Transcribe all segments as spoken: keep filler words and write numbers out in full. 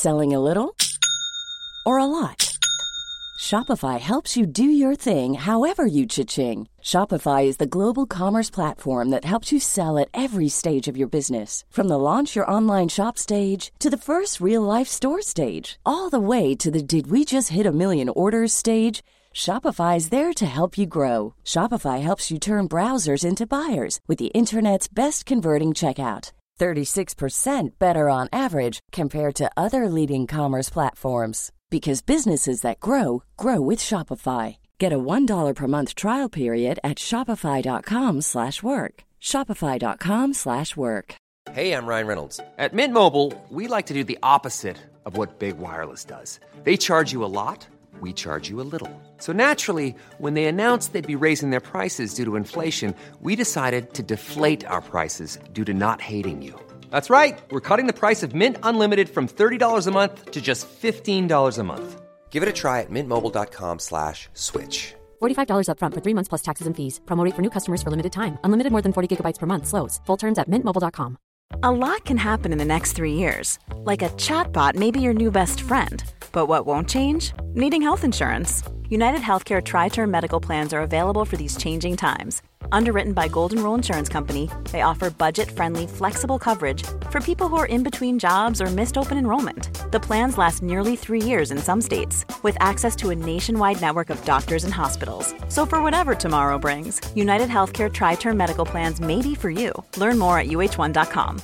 Selling a little or a lot? Shopify helps you do your thing however you cha-ching. Shopify is the global commerce platform that helps you sell at every stage of your business. From the launch your online shop stage to the first real-life store stage, all the way to the did we just hit a million orders stage. Shopify is there to help you grow. Shopify helps you turn browsers into buyers with the internet's best converting checkout. thirty-six percent better on average compared to other leading commerce platforms. Because businesses that grow, grow with Shopify. Get a one dollar per month trial period at shopify.com slash work. Shopify.com slash work. Hey, I'm Ryan Reynolds. At Mint Mobile, we like to do the opposite of what Big Wireless does. They charge you a lot, we charge you a little. So naturally, when they announced they'd be raising their prices due to inflation, we decided to deflate our prices due to not hating you. That's right. We're cutting the price of Mint Unlimited from thirty dollars a month to just fifteen dollars a month. Give it a try at mintmobile.com slash switch. forty-five dollars up front for three months plus taxes and fees. Promo rate for new customers for limited time. Unlimited more than forty gigabytes per month slows. Full terms at mint mobile dot com. A lot can happen in the next three years. Like a chatbot may be your new best friend. But what won't change? Needing health insurance. United Healthcare Tri-Term Medical Plans are available for these changing times. Underwritten by Golden Rule Insurance Company, they offer budget-friendly, flexible coverage for people who are in between jobs or missed open enrollment. The plans last nearly three years in some states, with access to a nationwide network of doctors and hospitals. So for whatever tomorrow brings, United Healthcare Tri-Term Medical Plans may be for you. Learn more at U H one dot com.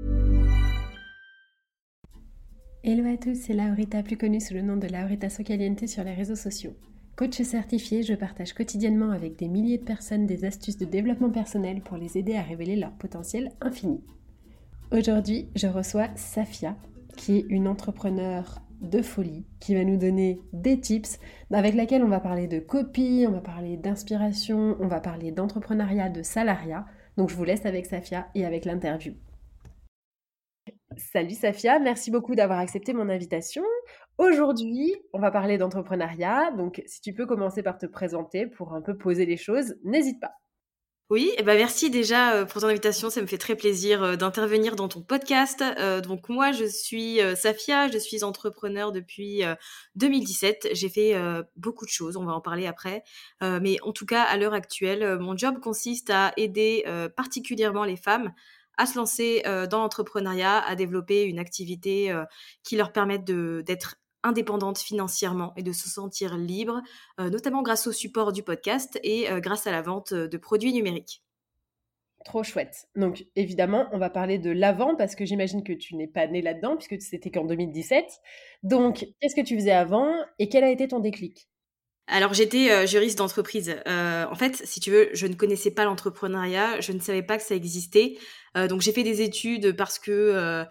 Hello à tous, c'est Laurita, plus connue sous le nom de Laurita Socaliente sur les réseaux sociaux. Coach certifié, je partage quotidiennement avec des milliers de personnes des astuces de développement personnel pour les aider à révéler leur potentiel infini. Aujourd'hui, je reçois Safia, qui est une entrepreneure de folie, qui va nous donner des tips, avec laquelle on va parler de copie, on va parler d'inspiration, on va parler d'entrepreneuriat, de salariat. Donc je vous laisse avec Safia et avec l'interview. Salut Safia, merci beaucoup d'avoir accepté mon invitation. Aujourd'hui, on va parler d'entrepreneuriat, donc si tu peux commencer par te présenter pour un peu poser les choses, n'hésite pas. Oui, et ben merci déjà pour ton invitation, ça me fait très plaisir d'intervenir dans ton podcast. Euh, donc moi, je suis Safia, je suis entrepreneur depuis deux mille dix-sept. J'ai fait euh, beaucoup de choses, on va en parler après. Euh, mais en tout cas, à l'heure actuelle, mon job consiste à aider euh, particulièrement les femmes à se lancer euh, dans l'entrepreneuriat, à développer une activité euh, qui leur permette de, d'être indépendantes financièrement et de se sentir libres, euh, notamment grâce au support du podcast et euh, grâce à la vente de produits numériques. Trop chouette. Donc évidemment, on va parler de l'avant parce que j'imagine que tu n'es pas née là-dedans puisque c'était qu'en deux mille dix-sept. Donc, qu'est-ce que tu faisais avant et quel a été ton déclic ? Alors, j'étais euh, juriste d'entreprise. Euh, en fait, si tu veux, je ne connaissais pas l'entrepreneuriat, je ne savais pas que ça existait. Euh, donc, j'ai fait des études parce que euh,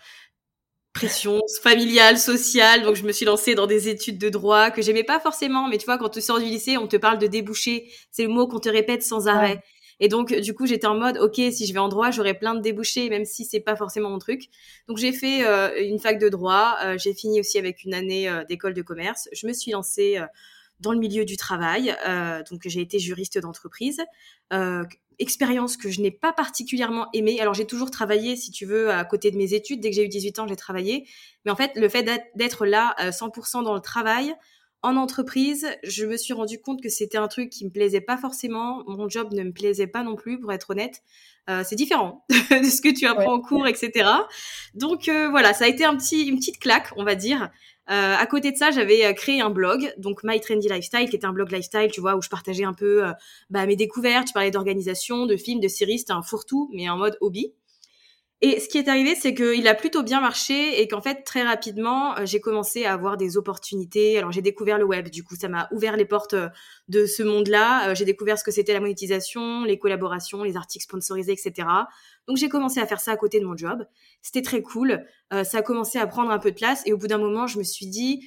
pression familiale, sociale. Donc, je me suis lancée dans des études de droit que j'aimais pas forcément. Mais tu vois, quand tu sors du lycée, on te parle de débouchés. C'est le mot qu'on te répète sans arrêt. Ouais. Et donc, du coup, j'étais en mode, OK, si je vais en droit, j'aurai plein de débouchés, même si c'est pas forcément mon truc. Donc, j'ai fait euh, une fac de droit. Euh, j'ai fini aussi avec une année euh, d'école de commerce. Je me suis lancée euh, dans le milieu du travail. Euh, donc, j'ai été juriste d'entreprise. Euh, expérience que je n'ai pas particulièrement aimée. Alors, j'ai toujours travaillé, si tu veux, à côté de mes études. Dès que j'ai eu dix-huit ans, j'ai travaillé. Mais en fait, le fait d'être là euh, cent pour cent dans le travail, en entreprise, je me suis rendu compte que c'était un truc qui me plaisait pas forcément. Mon job ne me plaisait pas non plus, pour être honnête. Euh, c'est différent de ce que tu apprends ouais. en cours, et cetera. Donc, euh, voilà, ça a été un petit, une petite claque, on va dire. Euh, à côté de ça, j'avais créé un blog, donc My Trendy Lifestyle, qui était un blog lifestyle, tu vois, où je partageais un peu euh, bah, mes découvertes. Je parlais d'organisation, de films, de séries. C'était un fourre-tout, mais en mode hobby. Et ce qui est arrivé, c'est qu'il a plutôt bien marché et qu'en fait, très rapidement, euh, j'ai commencé à avoir des opportunités. Alors, j'ai découvert le web. Du coup, ça m'a ouvert les portes euh, de ce monde-là. Euh, j'ai découvert ce que c'était la monétisation, les collaborations, les articles sponsorisés, et cetera. Donc, j'ai commencé à faire ça à côté de mon job. C'était très cool. Euh, ça a commencé à prendre un peu de place. Et au bout d'un moment, je me suis dit,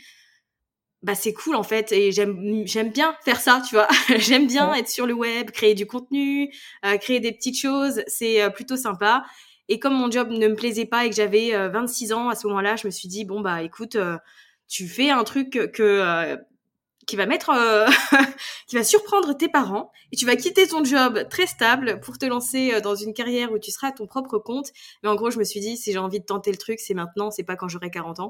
bah, c'est cool, en fait. Et j'aime, j'aime bien faire ça, tu vois. J'aime bien ouais. être sur le web, créer du contenu, euh, créer des petites choses. C'est euh, plutôt sympa. Et comme mon job ne me plaisait pas et que j'avais euh, vingt-six ans à ce moment-là, je me suis dit, bon, bah, écoute, euh, tu fais un truc que, euh, qui va mettre, euh, qui va surprendre tes parents et tu vas quitter ton job très stable pour te lancer dans une carrière où tu seras à ton propre compte. Mais en gros, je me suis dit, si j'ai envie de tenter le truc, c'est maintenant, c'est pas quand j'aurai quarante ans.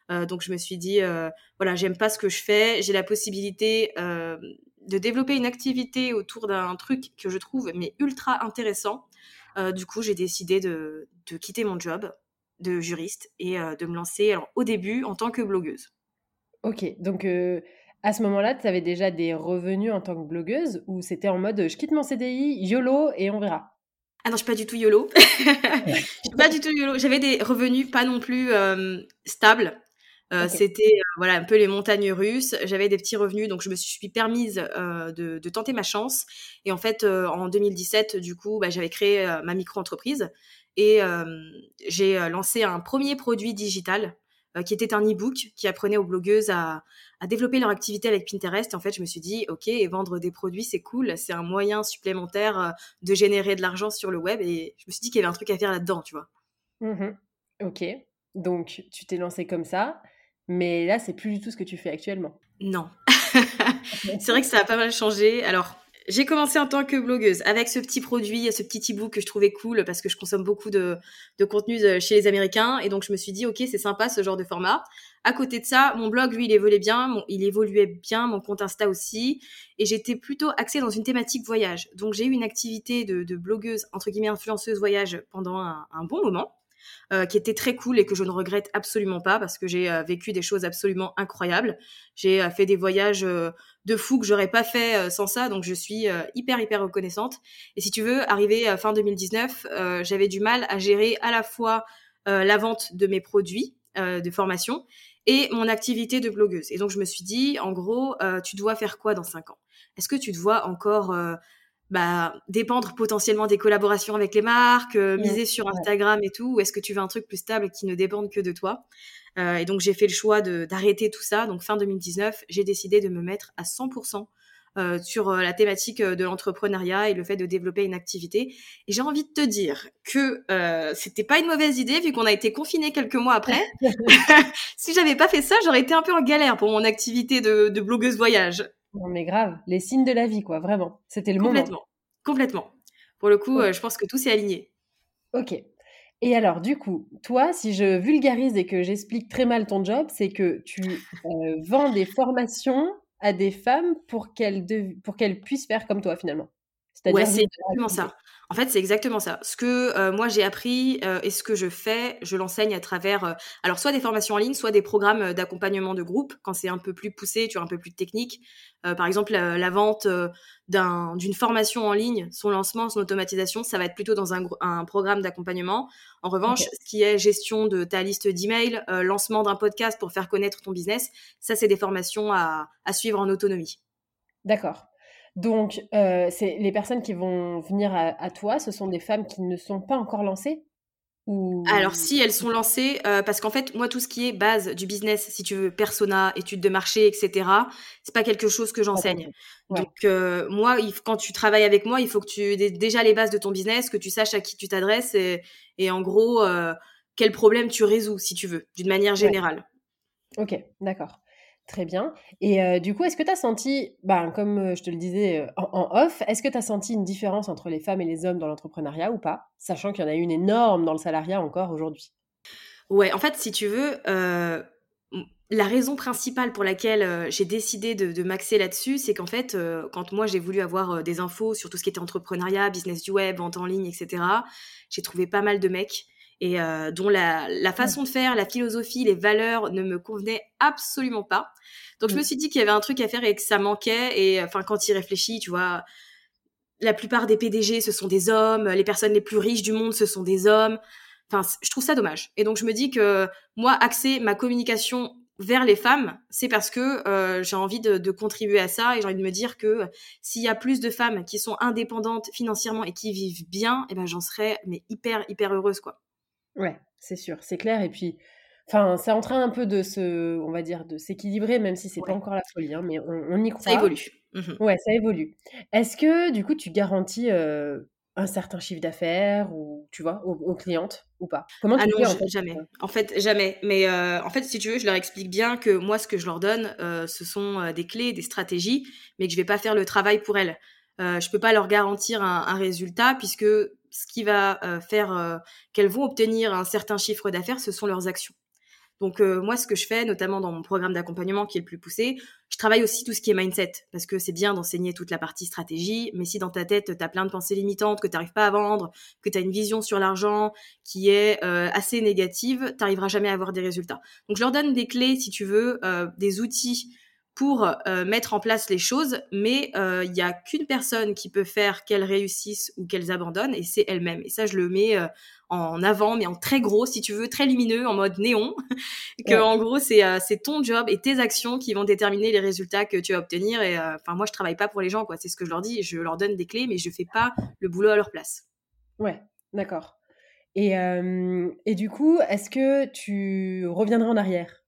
Euh, donc, je me suis dit, euh, voilà, j'aime pas ce que je fais. J'ai la possibilité euh, de développer une activité autour d'un truc que je trouve mais ultra intéressant. Euh, du coup, j'ai décidé de, de quitter mon job de juriste et euh, de me lancer alors, au début en tant que blogueuse. Ok, donc euh, à ce moment-là, tu avais déjà des revenus en tant que blogueuse ou c'était en mode je quitte mon C D I, YOLO et on verra? Ah non, je suis pas du tout YOLO. Je suis pas du tout YOLO. J'avais des revenus pas non plus euh, stables. Euh, Ok, c'était euh, voilà un peu les montagnes russes. J'avais des petits revenus, donc je me suis permise euh, de, de tenter ma chance. Et en fait, euh, en deux mille dix-sept, du coup, bah, j'avais créé euh, ma micro-entreprise et euh, j'ai euh, lancé un premier produit digital euh, qui était un e-book qui apprenait aux blogueuses à, à développer leur activité avec Pinterest. Et en fait, je me suis dit, ok, et vendre des produits, c'est cool, c'est un moyen supplémentaire euh, de générer de l'argent sur le web. Et je me suis dit qu'il y avait un truc à faire là-dedans, tu vois. mhm, ok. Donc tu t'es lancée comme ça, mais là, c'est plus du tout ce que tu fais actuellement. Non. C'est vrai que ça a pas mal changé. Alors, j'ai commencé en tant que blogueuse avec ce petit produit, ce petit e-book que je trouvais cool parce que je consomme beaucoup de, de contenu de- chez les Américains. Et donc, je me suis dit, OK, c'est sympa ce genre de format. À côté de ça, mon blog, lui, il évoluait bien. Mon- il évoluait bien, mon compte Insta aussi. Et j'étais plutôt axée dans une thématique voyage. Donc, j'ai eu une activité de, de blogueuse, entre guillemets, influenceuse voyage pendant un, un bon moment. Euh, qui était très cool et que je ne regrette absolument pas parce que j'ai euh, vécu des choses absolument incroyables. J'ai euh, fait des voyages euh, de fou que j'aurais pas fait euh, sans ça, donc je suis euh, hyper hyper reconnaissante. Et si tu veux, arrivé à fin deux mille dix-neuf, euh, j'avais du mal à gérer à la fois euh, la vente de mes produits euh, de formation et mon activité de blogueuse. Et donc je me suis dit, en gros, euh, tu dois faire quoi dans cinq ans? Est-ce que tu te vois encore euh, bah, dépendre potentiellement des collaborations avec les marques, euh, Mm, miser sur ouais. Instagram et tout, ou est-ce que tu veux un truc plus stable qui ne dépende que de toi? Euh, et donc j'ai fait le choix de, d'arrêter tout ça. Donc fin deux mille dix-neuf, j'ai décidé de me mettre à cent pour cent euh, sur euh, la thématique euh, de l'entrepreneuriat et le fait de développer une activité. Et j'ai envie de te dire que euh, c'était pas une mauvaise idée vu qu'on a été confinés quelques mois après. Si j'avais pas fait ça, j'aurais été un peu en galère pour mon activité de, de blogueuse voyage. Non, mais grave, les signes de la vie, quoi, vraiment. C'était le moment. Complètement. Complètement. Pour le coup, O- euh, je pense que tout s'est aligné. Ok. Et alors, du coup, toi, si je vulgarise et que j'explique très mal ton job, c'est que tu euh, vends des formations à des femmes pour qu'elles dev- pour qu'elles puissent faire comme toi, finalement. Ouais, C'est-à-dire c'est vivre de leur exactement activité. ça. En fait, c'est exactement ça. Ce que euh, moi j'ai appris euh, et ce que je fais, je l'enseigne à travers, euh, alors soit des formations en ligne, soit des programmes euh, d'accompagnement de groupe quand c'est un peu plus poussé, tu vois, un peu plus technique. Euh, par exemple, la, la vente euh, d'un, d'une formation en ligne, son lancement, son automatisation, ça va être plutôt dans un, gro- un programme d'accompagnement. En Ok, revanche, ce qui est gestion de ta liste d'emails, euh, lancement d'un podcast pour faire connaître ton business, ça c'est des formations à, à suivre en autonomie. d'accord. Donc, euh, c'est les personnes qui vont venir à, à toi, ce sont des femmes qui ne sont pas encore lancées Alors ou... si elles sont lancées, heu, parce qu'en fait, moi, tout ce qui est base du business, si tu veux, persona, études de marché et cetera, c'est pas quelque chose que Pas ton j'enseigne. truc. Donc Ouais, heu, moi, il f quand tu travailles avec moi, il faut que tu aies déjà les bases de ton business, que tu saches à qui tu t'adresses et et en gros, heu, quel problème tu résous, si tu veux, d'une manière ouais. générale. OK, d'accord. Très bien et heu, du coup, est-ce que tu as senti, ben, comme, heu, je te le disais, heu, en en off, est-ce que tu as senti une différence entre les femmes et les hommes dans l'entrepreneuriat ou pas? Sachant qu'il y en a une énorme dans le salariat encore aujourd'hui. Ouais, en fait, si tu veux, heu, mmh, la raison principale pour laquelle, heu, j'ai décidé de de m'axer là-dessus, c'est qu'en fait, heu, quand moi j'ai voulu avoir, heu, des infos sur tout ce qui était entrepreneuriat, business du web, vente en ligne et cetera, j'ai trouvé pas mal de mecs et heu, dont la la Ouais. façon de faire, la philosophie, les valeurs ne me convenaient absolument pas. Donc je me Mmh. suis dit qu'il y avait un truc à faire et que ça manquait et enfin, quand tu y réfléchis, tu vois, la plupart des P D G, ce sont des hommes, les personnes les plus riches du monde, ce sont des hommes. Enfin, je trouve ça dommage. Et donc, je me dis que moi, axer ma communication vers les femmes, c'est parce que euh, j'ai envie de, de contribuer à ça et j'ai envie de me dire que s'il y a plus de femmes qui sont indépendantes financièrement et qui vivent bien, eh ben, j'en serais mais hyper, hyper heureuse, quoi. Ouais, c'est sûr, c'est clair et puis, enfin, c'est en train un peu de se on va dire, de s'équilibrer même si c'est pas Ouais, encore la folie, hein, mais on on y ça croit. évolue. Mhm. Ouais, ça évolue. Est-ce que du coup, tu garantis, heu, un certain chiffre d'affaires ou tu vois, aux aux clientes ou pas? Comment Ah tu non, fais en j fait? jamais. Heu En fait, jamais. Mais heu, en fait, si tu veux, je leur explique bien que moi, ce que je leur donne, heu, ce sont, heu, des clés, des stratégies, mais que je vais pas faire le travail pour elles. Heu, je peux pas leur garantir un un résultat puisque ce qui va, heu, faire, heu, qu'elles vont obtenir un certain chiffre d'affaires, ce sont leurs actions. Donc euh, moi, ce que je fais, notamment dans mon programme d'accompagnement qui est le plus poussé, je travaille aussi tout ce qui est mindset, parce que c'est bien d'enseigner toute la partie stratégie, mais si dans ta tête, tu as plein de pensées limitantes, que tu n'arrives pas à vendre, que tu as une vision sur l'argent qui est euh, assez négative, tu n'arriveras jamais à avoir des résultats. Donc je leur donne des clés, si tu veux, euh, des outils pour euh, mettre en place les choses, mais il euh, y a qu'une personne qui peut faire qu'elles réussissent ou qu'elles abandonnent, et c'est elle-même. Et ça, je le mets euh, en avant, mais en très gros, si tu veux, très lumineux, en mode néon, que Ouais. en gros, c'est euh, c'est ton job et tes actions qui vont déterminer les résultats que tu vas obtenir. Et enfin, euh, moi, je travaille pas pour les gens, quoi. C'est ce que je leur dis. Je leur donne des clés, mais je fais pas le boulot à leur place. Ouais, d'accord. Et, euh, et du coup, est-ce que tu reviendras en arrière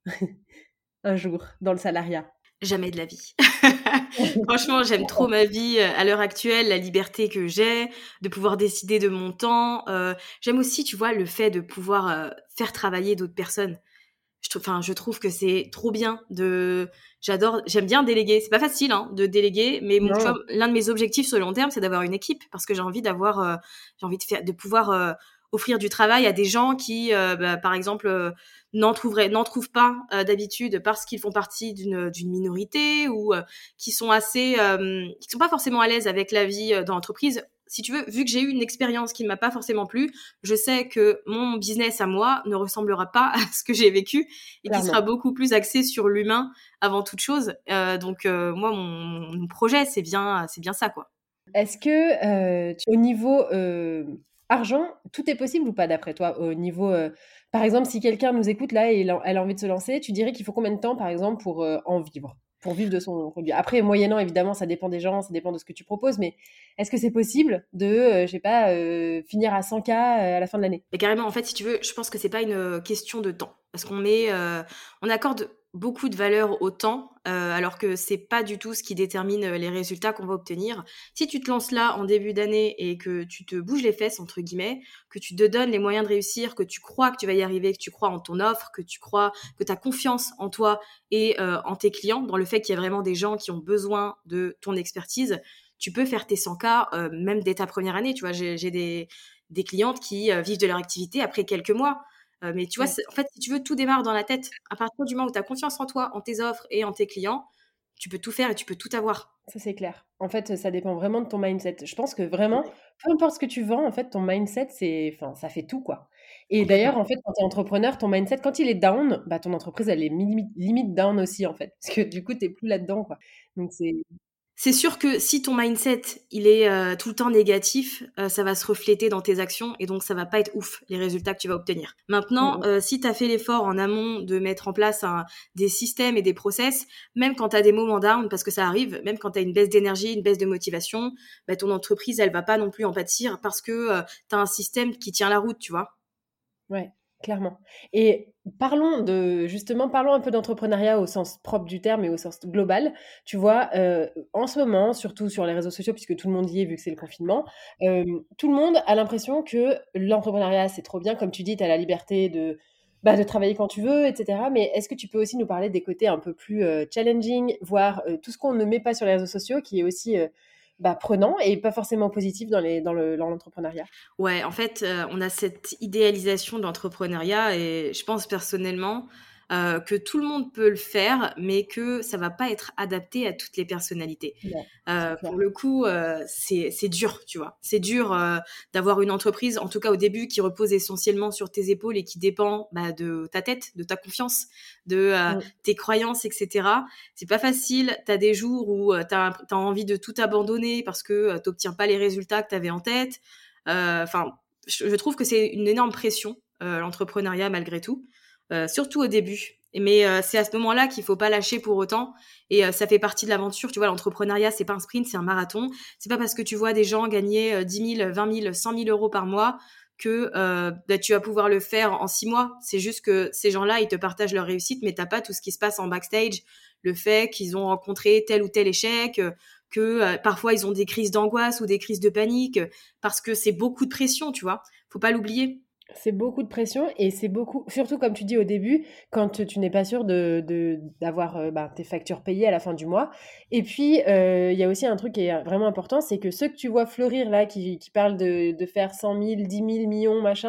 un jour dans le salariat? Jamais de la vie. Franchement, j'aime trop ma vie euh, à l'heure actuelle, la liberté que j'ai, de pouvoir décider de mon temps. Euh, j'aime aussi, tu vois, le fait de pouvoir euh, faire travailler d'autres personnes. Je trouve, enfin, je trouve que c'est trop bien de. J'adore, j'aime bien déléguer. C'est pas facile, hein, de déléguer, mais mon, tu vois, l'un de mes objectifs sur le long terme, c'est d'avoir une équipe, parce que j'ai envie d'avoir, euh, j'ai envie de faire, de pouvoir euh, offrir du travail à des gens qui, euh, bah, par exemple, euh, n'en trouveraient, n'en trouvent pas euh, d'habitude parce qu'ils font partie d'une d'une minorité ou euh, qui sont assez, euh, qui sont pas forcément à l'aise avec la vie euh, dans l'entreprise. Si tu veux, vu que j'ai eu une expérience qui ne m'a pas forcément plu, je sais que mon business à moi ne ressemblera pas à ce que j'ai vécu et Clairement. qui sera beaucoup plus axé sur l'humain avant toute chose. Euh, donc euh, moi, mon, mon projet, c'est bien, c'est bien ça, quoi. Est-ce que euh, tu- au niveau euh, argent, tout est possible ou pas d'après toi? Au niveau, euh, par exemple, si quelqu'un nous écoute là et il a- elle a envie de se lancer, tu dirais qu'il faut combien de temps, par exemple, pour euh, en vivre, pour vivre de son produit? Après, moyennant, évidemment, ça dépend des gens, ça dépend de ce que tu proposes, mais est-ce que c'est possible de, euh, je sais pas, euh, finir à cent K à la fin de l'année? Et carrément, en fait, si tu veux, je pense que c'est pas une question de temps, parce qu'on met, euh, on accorde beaucoup de valeur au temps, euh, alors que c'est pas du tout ce qui détermine les résultats qu'on va obtenir. Si tu te lances là en début d'année et que tu te bouges les fesses entre guillemets, que tu te donnes les moyens de réussir, que tu crois que tu vas y arriver, que tu crois en ton offre, que tu crois que tu as confiance en toi et euh, en tes clients, dans le fait qu'il y a vraiment des gens qui ont besoin de ton expertise, tu peux faire tes cent K euh, même dès ta première année. Tu vois, j'ai, j'ai des des clientes qui euh, vivent de leur activité après quelques mois. Euh, mais tu vois, Ouais. en fait, si tu veux, tout démarre dans la tête. À partir du moment où tu as confiance en toi, en tes offres et en tes clients, tu peux tout faire et tu peux tout avoir. Ça, c'est clair. En fait, ça dépend vraiment de ton mindset. Je pense que vraiment, peu importe ce que tu vends, en fait, ton mindset, c'est, enfin, ça fait tout, quoi. Et d'ailleurs, Complètement. en fait, quand tu es entrepreneur, ton mindset, quand il est down, bah, ton entreprise, elle est limite, limite down aussi, en fait. Parce que du coup, tu n'es plus là-dedans, quoi. Donc, c'est. C'est sûr que si ton mindset, il est euh, tout le temps négatif, euh, ça va se refléter dans tes actions et donc ça va pas être ouf, les résultats que tu vas obtenir. Maintenant, Mm, euh, si tu as fait l'effort en amont de mettre en place un, des systèmes et des process, même quand tu as des moments down, parce que ça arrive, même quand tu as une baisse d'énergie, une baisse de motivation, bah, ton entreprise, elle va pas non plus en pâtir parce que euh, tu as un système qui tient la route, tu vois. ouais, clairement. Et parlons de, justement, parlons un peu d'entrepreneuriat au sens propre du terme et au sens global. Tu vois, euh, en ce moment, surtout sur les réseaux sociaux, puisque tout le monde y est vu que c'est le confinement, euh, tout le monde a l'impression que l'entrepreneuriat, c'est trop bien. Comme tu dis, tu as la liberté de, bah, de travailler quand tu veux, et cetera. Mais est-ce que tu peux aussi nous parler des côtés un peu plus euh, challenging, voire euh, tout ce qu'on ne met pas sur les réseaux sociaux, qui est aussi euh, bah, prenant et pas forcément positif dans les, dans le, dans l'entrepreneuriat? Ouais, en fait, euh, on a cette idéalisation de l'entrepreneuriat et je pense personnellement euh, que tout le monde peut le faire, mais que ça va pas être adapté à toutes les personnalités. Non, c'est Euh, clair. pour le coup, euh, c'est c'est dur, tu vois. C'est dur euh, d'avoir une entreprise, en tout cas au début, qui repose essentiellement sur tes épaules et qui dépend bah, de ta tête, de ta confiance, de euh, Mm. tes croyances, et cetera. C'est pas facile. T'as des jours où euh, t'as as envie de tout abandonner parce que euh, t'obtiens pas les résultats que t'avais en tête. Enfin, euh, je, je trouve que c'est une énorme pression, euh, l'entrepreneuriat malgré tout, euh, surtout au début. Mais euh, c'est à ce moment-là qu'il faut pas lâcher pour autant. Et euh, ça fait partie de l'aventure. Tu vois, l'entrepreneuriat, c'est pas un sprint, c'est un marathon. C'est pas parce que tu vois des gens gagner euh, dix mille, vingt mille, cent mille euros par mois que euh, bah, tu vas pouvoir le faire en six mois. C'est juste que ces gens-là, ils te partagent leur réussite, mais t'as pas tout ce qui se passe en backstage, le fait qu'ils ont rencontré tel ou tel échec, euh, que euh, parfois ils ont des crises d'angoisse ou des crises de panique, euh, parce que c'est beaucoup de pression, tu vois. Faut pas l'oublier. C'est beaucoup de pression et c'est beaucoup, surtout comme tu dis au début, quand tu n'es pas sûr de, de- d'avoir euh, bah, tes factures payées à la fin du mois. Et puis, euh, il y a aussi un truc qui est vraiment important, c'est que ceux que tu vois fleurir là, qui, qui parlent de, de faire cent mille, dix mille millions, machin,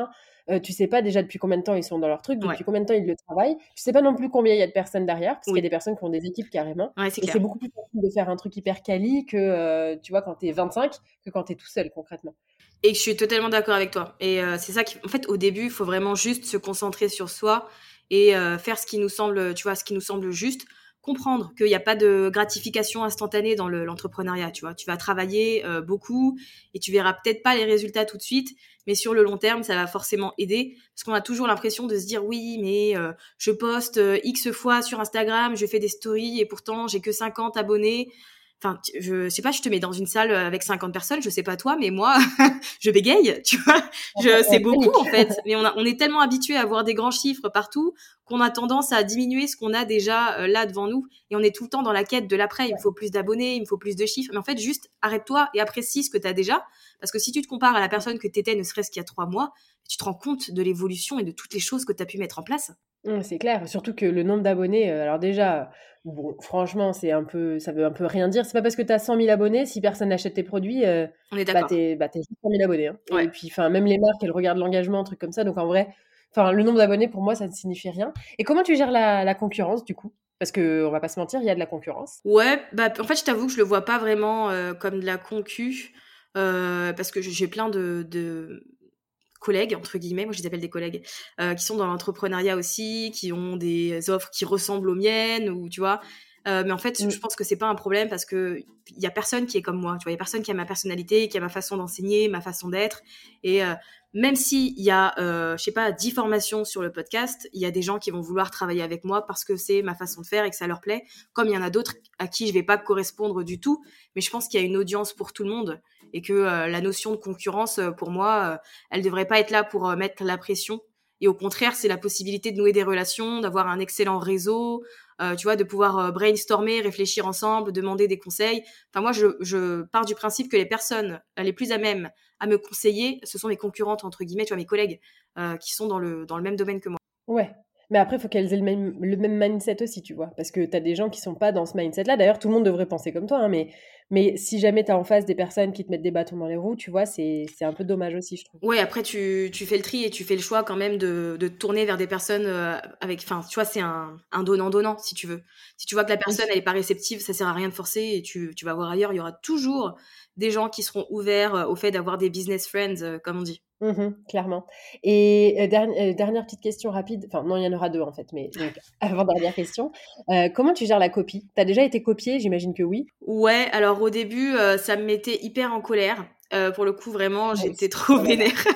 euh, tu sais pas déjà depuis combien de temps ils sont dans leur truc, Ouais. depuis combien de temps ils le travaillent. Tu sais pas non plus combien il y a de personnes derrière, parce qu'il y Oui. a des personnes qui ont des équipes carrément. Ouais, c'est Et clair. c'est beaucoup plus facile de faire un truc hyper quali que, euh, tu vois, quand t'es vingt-cinq, que quand t'es tout seul concrètement. Et je suis totalement d'accord avec toi. Et euh, c'est ça qui, en fait, au début, il faut vraiment juste se concentrer sur soi et euh, faire ce qui nous semble, tu vois, ce qui nous semble juste. Comprendre qu'il n'y a pas de gratification instantanée dans le, l'entrepreneuriat, tu vois. Tu vas travailler euh, beaucoup et tu verras peut-être pas les résultats tout de suite, mais sur le long terme, ça va forcément aider. Parce qu'on a toujours l'impression de se dire, oui, mais euh, je poste euh, X fois sur Instagram, je fais des stories et pourtant, j'ai que cinquante abonnés. Enfin, je sais pas, je te mets dans une salle avec cinquante personnes, je sais pas toi, mais moi, je bégaye, tu vois. Je, c'est beaucoup, en fait. Mais on, a, on est tellement habitué à voir des grands chiffres partout qu'on a tendance à diminuer ce qu'on a déjà euh, là devant nous. Et on est tout le temps dans la quête de l'après. Il me faut plus d'abonnés, il me faut plus de chiffres. Mais en fait, juste arrête-toi et apprécie ce que tu as déjà. Parce que si tu te compares à la personne que tu étais, ne serait-ce qu'il y a trois mois, tu te rends compte de l'évolution et de toutes les choses que tu as pu mettre en place. Mmh, c'est clair, surtout que le nombre d'abonnés, heu, alors déjà, bon, franchement, c'est un peu ça veut un peu rien dire. C'est pas parce que tu as cent mille abonnés, si personne n'achète tes produits, heu, On est bah, d'accord. tu es bah, tu es juste cent mille abonnés, hein. Ouais. Et puis, enfin, même les marques, elles regardent l'engagement, un truc comme ça. Donc en vrai, enfin, le nombre d'abonnés, pour moi, ça ne signifie rien. Et comment tu gères la la concurrence, du coup? Parce qu'on va pas se mentir, il y a de la concurrence. Ouais, bah, en fait, je t'avoue que je le vois pas vraiment euh, comme de la concu, euh, parce que j'ai plein de, de collègues, entre guillemets, moi je les appelle des collègues, euh, qui sont dans l'entrepreneuriat aussi, qui ont des offres qui ressemblent aux miennes, ou tu vois. Euh, mais en fait, Mmh. je pense que c'est pas un problème parce que il y a personne qui est comme moi, tu vois. Il y a personne qui a ma personnalité, qui a ma façon d'enseigner, ma façon d'être. Et euh, même s'il y a, euh, je sais pas, dix formations sur le podcast, il y a des gens qui vont vouloir travailler avec moi parce que c'est ma façon de faire et que ça leur plaît. Comme il y en a d'autres à qui je vais pas correspondre du tout. Mais je pense qu'il y a une audience pour tout le monde et que euh, la notion de concurrence, euh, pour moi, euh, elle devrait pas être là pour euh, mettre la pression. Et au contraire, c'est la possibilité de nouer des relations, d'avoir un excellent réseau, euh, tu vois, de pouvoir euh, brainstormer, réfléchir ensemble, demander des conseils. Enfin, moi, je, je pars du principe que les personnes les plus à même à me conseiller, ce sont mes concurrentes, entre guillemets, tu vois, mes collègues euh, qui sont dans le, dans le même domaine que moi. Ouais, mais après, il faut qu'elles aient le même, le même mindset aussi, tu vois. Parce que tu as des gens qui sont pas dans ce mindset-là. D'ailleurs, tout le monde devrait penser comme toi, hein, mais, mais si jamais tu as en face des personnes qui te mettent des bâtons dans les roues, tu vois, c'est, c'est un peu dommage aussi, je trouve. Ouais, après, tu, tu fais le tri et tu fais le choix quand même de, de te tourner vers des personnes euh, avec... Enfin, tu vois, c'est un, un donnant-donnant, si tu veux. Si tu vois que la personne, elle est pas réceptive, ça sert à rien de forcer et tu, tu vas voir ailleurs. Il y aura toujours des gens qui seront ouverts euh, au fait d'avoir des business friends, euh, comme on dit. Mmh, clairement. Et euh, derni- euh, dernière petite question rapide, enfin non, il y en aura deux en fait, mais donc avant-dernière question. Euh, comment tu gères la copie? T'as déjà été copié? J'imagine que oui. Ouais, alors au début, euh, ça me mettait hyper en colère. Euh, pour le coup, vraiment, Moi j'étais aussi. trop Oh là là. vénère.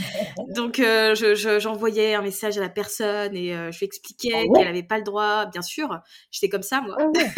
Donc, euh, je, je- j'envoyais un message à la personne et euh, je lui Ah expliquais ouais? qu'elle avait pas le droit. Bien sûr, j'étais comme ça, moi. Ah ouais.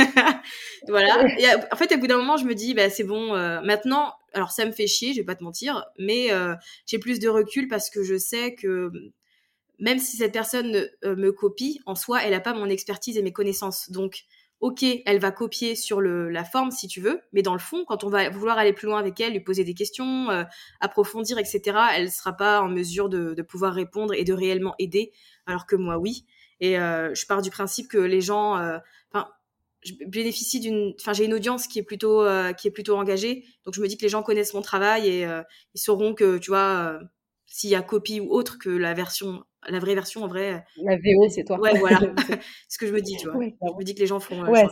Voilà. Et euh, en fait, au bout d'un moment, je me dis, bah, c'est bon. euh, maintenant, alors ça me fait chier, je vais pas te mentir, mais euh, j'ai plus de recul parce que je sais que même si cette personne euh, me copie, en soi, elle a pas mon expertise et mes connaissances. Donc, ok, elle va copier sur le, la forme si tu veux, mais dans le fond, quand on va vouloir aller plus loin avec elle, lui poser des questions, euh, approfondir, et cetera, elle sera pas en mesure de, de pouvoir répondre et de réellement aider, alors que moi, oui. Et euh, je pars du principe que les gens, enfin, euh, je bénéficie d'une, enfin, j'ai une audience qui est plutôt, euh, qui est plutôt engagée, donc je me dis que les gens connaissent mon travail et euh, ils sauront que, tu vois, euh, s'il y a copie ou autre, que la version, la vraie version en vrai. La V O, c'est toi. Ouais, voilà. C'est- C'est ce que je me dis, tu vois. ouais, Je me dis que les gens feront euh, le ouais, choix.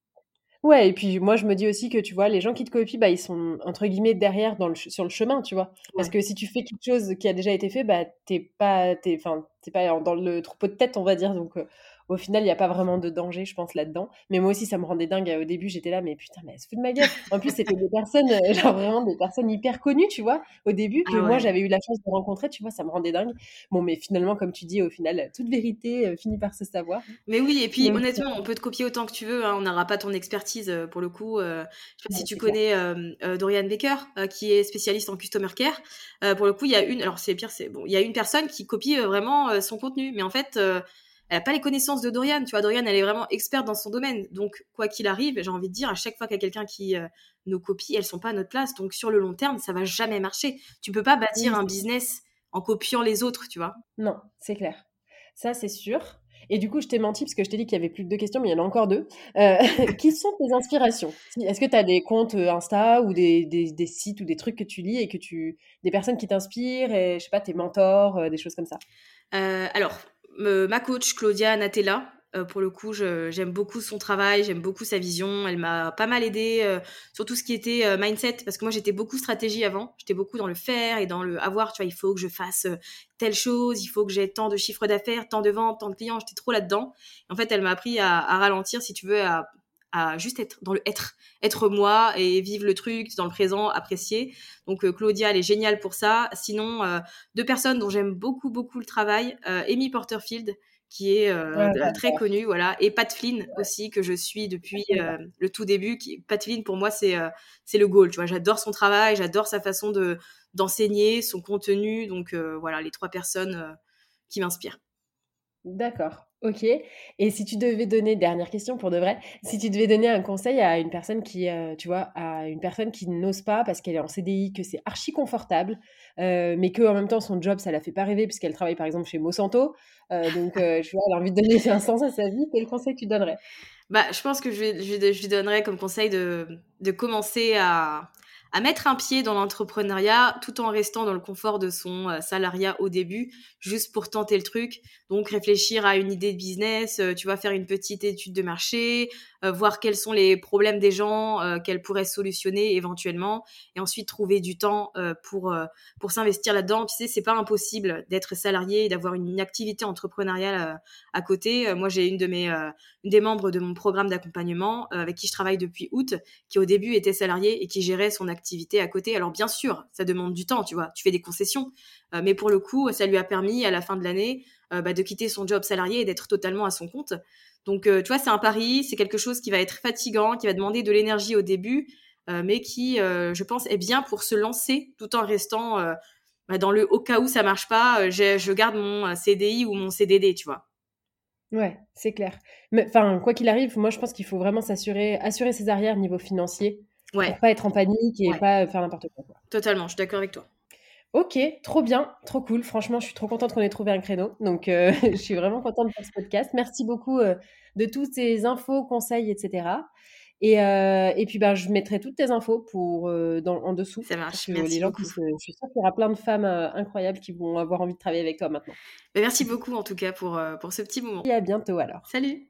ouais, et puis moi je me dis aussi que tu vois, les gens qui te copient, bah, ils sont entre guillemets derrière dans le ch- sur le chemin, tu vois. Parce Ouais. que si tu fais quelque chose qui a déjà été fait, bah t'es pas, t'es, enfin, t'es pas dans le troupeau de tête, on va dire. Donc euh, au final, il n'y a pas vraiment de danger, je pense, là-dedans. Mais moi aussi, ça me rendait dingue. Au début, j'étais là, mais putain, mais elle se fout de ma gueule. En plus, c'était des personnes, euh, genre vraiment des personnes hyper connues, tu vois, au début, que Ah moi ouais. j'avais eu la chance de rencontrer, tu vois, ça me rendait dingue. Bon, mais finalement, comme tu dis, au final, toute vérité euh, finit par se savoir. Mais oui, et puis Donc, honnêtement, on peut te copier autant que tu veux, hein, on n'aura pas ton expertise euh, pour le coup. Euh, je sais pas ouais, si tu c'est clair. connais euh, euh, Dorian Baker, euh, qui est spécialiste en customer care. Euh, pour le coup, il y a une, alors c'est pire, c'est bon, il y a une personne qui copie euh, vraiment euh, son contenu, mais en fait, euh, elle a pas les connaissances de Dorian. Tu vois, Dorian, elle est vraiment experte dans son domaine. Donc, quoi qu'il arrive, j'ai envie de dire, à chaque fois qu'il y a quelqu'un qui euh, nous copie, elles sont pas à notre place. Donc, sur le long terme, ça va jamais marcher. Tu peux pas bâtir Oui, un business en copiant les autres, tu vois. non, c'est clair. Ça, c'est sûr. Et du coup, je t'ai menti parce que je t'ai dit qu'il y avait plus que deux questions, mais il y en a encore deux. Euh, qui sont tes inspirations? Est-ce que tu as des comptes Insta ou des, des, des sites ou des trucs que tu lis et que tu, des personnes qui t'inspirent et je sais pas, tes mentors, euh, des choses comme ça? Euh, alors, me- ma coach Claudia Natella, euh, pour le coup, je- j'aime beaucoup son travail, j'aime beaucoup sa vision. Elle m'a pas mal aidée euh, sur tout ce qui était euh, mindset, parce que moi j'étais beaucoup stratégie avant. J'étais beaucoup dans le faire et dans le avoir. Tu vois, il faut que je fasse euh, telle chose, il faut que j'ai tant de chiffre d'affaires, tant de ventes, tant de clients. J'étais trop là-dedans. Et en fait, elle m'a appris à, à ralentir, si tu veux, à, à juste être dans le être, être moi et vivre le truc dans le présent, apprécier. Donc euh, Claudia, elle est géniale pour ça. Sinon, euh, deux personnes dont j'aime beaucoup, beaucoup le travail, euh, Amy Porterfield, qui est euh, Ouais, de- très connue, voilà, et Pat Flynn aussi, que je suis depuis euh, le tout début. Qui, Pat Flynn, pour moi, c'est euh, c'est le goal, tu vois. J'adore son travail, j'adore sa façon de d'enseigner, son contenu. Donc euh, voilà, les trois personnes euh, qui m'inspirent. D'accord, ok. Et si tu devais donner, dernière question pour de vrai, si tu devais donner un conseil à une personne qui, euh, tu vois, à une personne qui n'ose pas parce qu'elle est en C D I, que c'est archi confortable, euh, mais que en même temps son job ça la fait pas rêver puisqu'elle travaille par exemple chez Monsanto, euh, donc euh, tu vois, elle a envie de donner un sens à sa vie, quel conseil tu donnerais? Bah, je pense que je, lui- je, lui- je lui donnerais comme conseil de, de commencer à, à mettre un pied dans l'entrepreneuriat tout en restant dans le confort de son euh, salariat au début, juste pour tenter le truc. Donc, réfléchir à une idée de business, euh, tu vas faire une petite étude de marché, euh, voir quels sont les problèmes des gens euh, qu'elle pourrait solutionner éventuellement, et ensuite trouver du temps euh, pour, euh, pour s'investir là-dedans. Tu sais, c'est pas impossible d'être salarié et d'avoir une activité entrepreneuriale euh, à côté. Euh, moi, j'ai une de mes... euh, une des membres de mon programme d'accompagnement euh, avec qui je travaille depuis août, qui au début était salariée et qui gérait son activité à côté. Alors bien sûr, ça demande du temps, tu vois, tu fais des concessions, euh, mais pour le coup, ça lui a permis à la fin de l'année euh, bah, de quitter son job salarié et d'être totalement à son compte. Donc euh, tu vois, c'est un pari, c'est quelque chose qui va être fatigant, qui va demander de l'énergie au début, euh, mais qui, euh, je pense, est bien pour se lancer tout en restant euh, bah, dans le au cas où ça marche pas, euh, j'ai- je garde mon C D I ou mon C D D, tu vois. Ouais, c'est clair. Mais enfin, quoi qu'il arrive, moi je pense qu'il faut vraiment s'assurer, assurer ses arrières niveau financier Ouais, pour pas être en panique et ouais, pas faire n'importe quoi, quoi. totalement, je suis d'accord avec toi. Ok, trop bien, trop cool. Franchement, je suis trop contente qu'on ait trouvé un créneau. Donc, euh, je suis vraiment contente de faire ce podcast. Merci beaucoup euh, de toutes ces infos, conseils, et cetera. Et, euh, et puis, ben, je mettrai toutes tes infos pour, euh, dans, en dessous Ça pour marche, que les merci gens beaucoup. puissent. euh, je suis sûre qu'il y aura plein de femmes euh, incroyables qui vont avoir envie de travailler avec toi maintenant. Bah, merci beaucoup en tout cas pour, euh, pour ce petit moment. Et à bientôt alors. Salut!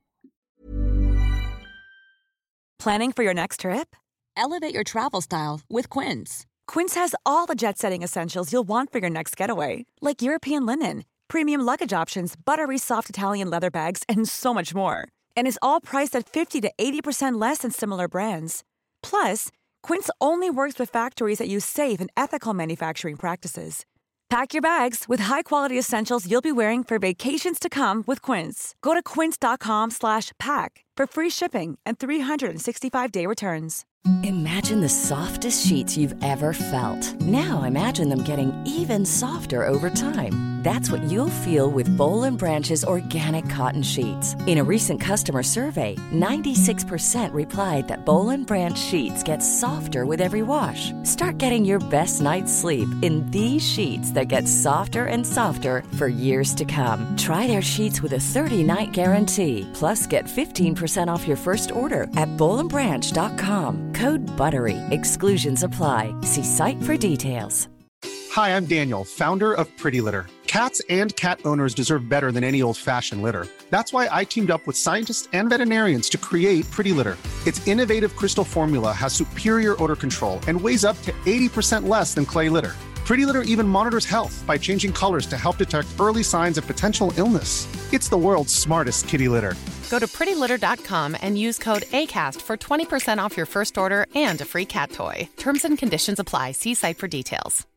Planning for your next trip? Elevate your travel style with Quince. Quince has all the jet-setting essentials you'll want for your next getaway, like European linen, premium luggage options, buttery soft Italian leather bags, and so much more. And is all priced at fifty to eighty percent less than similar brands. Plus, Quince only works with factories that use safe and ethical manufacturing practices. Pack your bags with high-quality essentials you'll be wearing for vacations to come with Quince. Go to quince.com slash pack for free shipping and three sixty-five day returns. Imagine the softest sheets you've ever felt. Now imagine them getting even softer over time. That's what you'll feel with Boll and Branch's organic cotton sheets. In a recent customer survey, ninety-six percent replied that Boll and Branch sheets get softer with every wash. Start getting your best night's sleep in these sheets that get softer and softer for years to come. Try their sheets with a thirty-night guarantee. Plus, get fifteen percent off your first order at boll and branch dot com. Code BUTTERY. Exclusions apply. See site for details. Hi, I'm Daniel, founder of Pretty Litter. Cats and cat owners deserve better than any old-fashioned litter. That's why I teamed up with scientists and veterinarians to create Pretty Litter. Its innovative crystal formula has superior odor control and weighs up to eighty percent less than clay litter. Pretty Litter even monitors health by changing colors to help detect early signs of potential illness. It's the world's smartest kitty litter. Go to pretty litter dot com and use code ACAST for twenty percent off your first order and a free cat toy. Terms and conditions apply. See site for details.